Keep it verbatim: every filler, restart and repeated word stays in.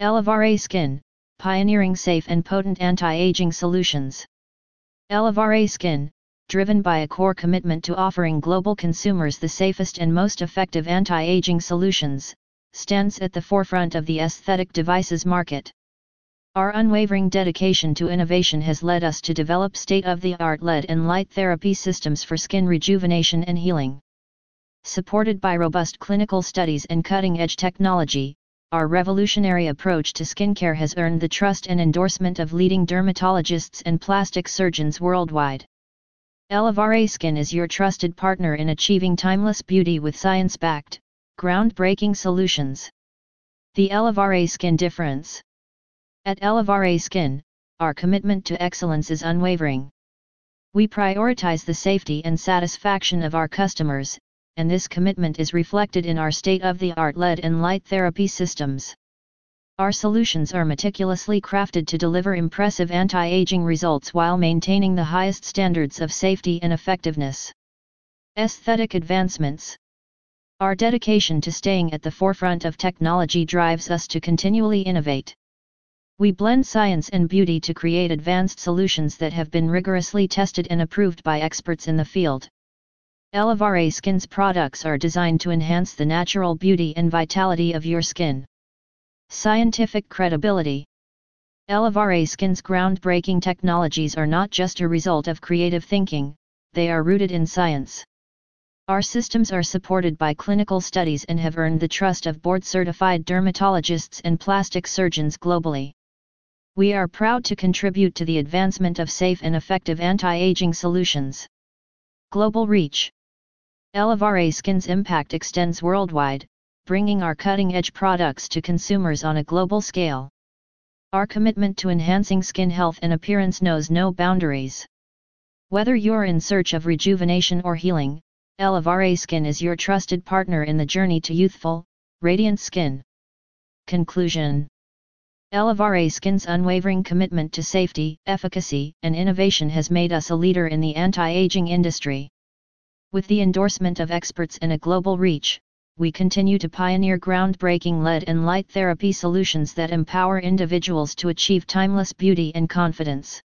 Elevare Skin, pioneering safe and potent anti-aging solutions. Elevare Skin, driven by a core commitment to offering global consumers the safest and most effective anti-aging solutions, stands at the forefront of the aesthetic devices market. Our unwavering dedication to innovation has led us to develop state-of-the-art L E D and light therapy systems for skin rejuvenation and healing. Supported by robust clinical studies and cutting-edge technology, our revolutionary approach to skincare has earned the trust and endorsement of leading dermatologists and plastic surgeons worldwide. Elevare Skin is your trusted partner in achieving timeless beauty with science-backed, groundbreaking solutions. The Elevare Skin difference. At Elevare Skin, our commitment to excellence is unwavering. We prioritize the safety and satisfaction of our customers, and this commitment is reflected in our state-of-the-art L E D and light therapy systems. Our solutions are meticulously crafted to deliver impressive anti-aging results while maintaining the highest standards of safety and effectiveness. Aesthetic advancements. Our dedication to staying at the forefront of technology drives us to continually innovate. We blend science and beauty to create advanced solutions that have been rigorously tested and approved by experts in the field. Elevare Skin's products are designed to enhance the natural beauty and vitality of your skin. Scientific credibility. Elevare Skin's groundbreaking technologies are not just a result of creative thinking, they are rooted in science. Our systems are supported by clinical studies and have earned the trust of board-certified dermatologists and plastic surgeons globally. We are proud to contribute to the advancement of safe and effective anti-aging solutions. Global reach. Elevare Skin's impact extends worldwide, bringing our cutting-edge products to consumers on a global scale. Our commitment to enhancing skin health and appearance knows no boundaries. Whether you're in search of rejuvenation or healing, Elevare Skin is your trusted partner in the journey to youthful, radiant skin. Conclusion. Elevare Skin's unwavering commitment to safety, efficacy, and innovation has made us a leader in the anti-aging industry. With the endorsement of experts and a global reach, we continue to pioneer groundbreaking L E D and light therapy solutions that empower individuals to achieve timeless beauty and confidence.